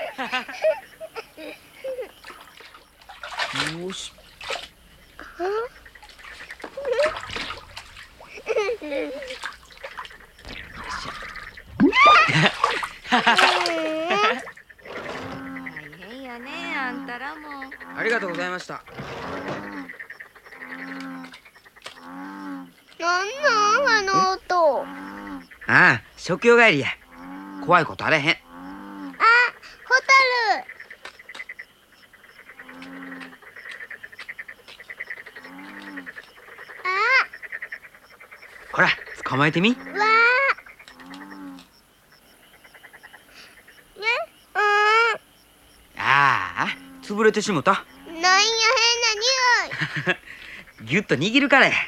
よし。 大変やね、あんたらも。 ありがとうございました。 なんなんあの音。 ああ、食用帰りや。怖いことあれへん。 あ、ホタル。 ほら、捕まえてみ。 わあ。 ああ、潰れてしもた。 なんや変な匂い。 ぎゅっと握るからや。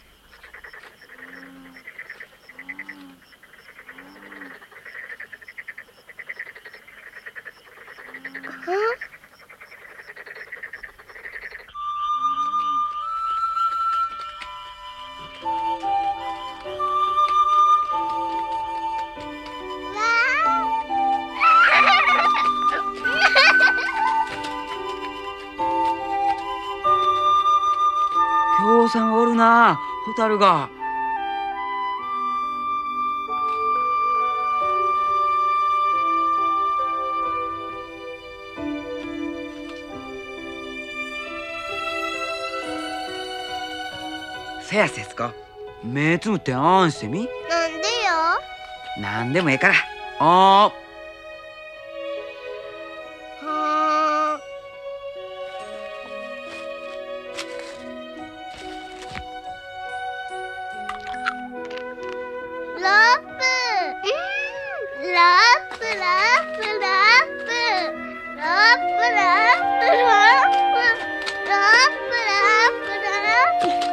ぎょうさんおるな、ホタルが。せや節子、目つむってあんしてみ。 なんでよ。 なんでもええから。あー。 はあ。ラップ。ラップラップラップラップラップラップラップラップラップ。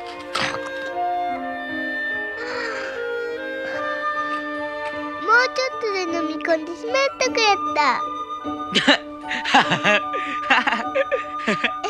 もうちょっとで飲み込んでしまったくやった。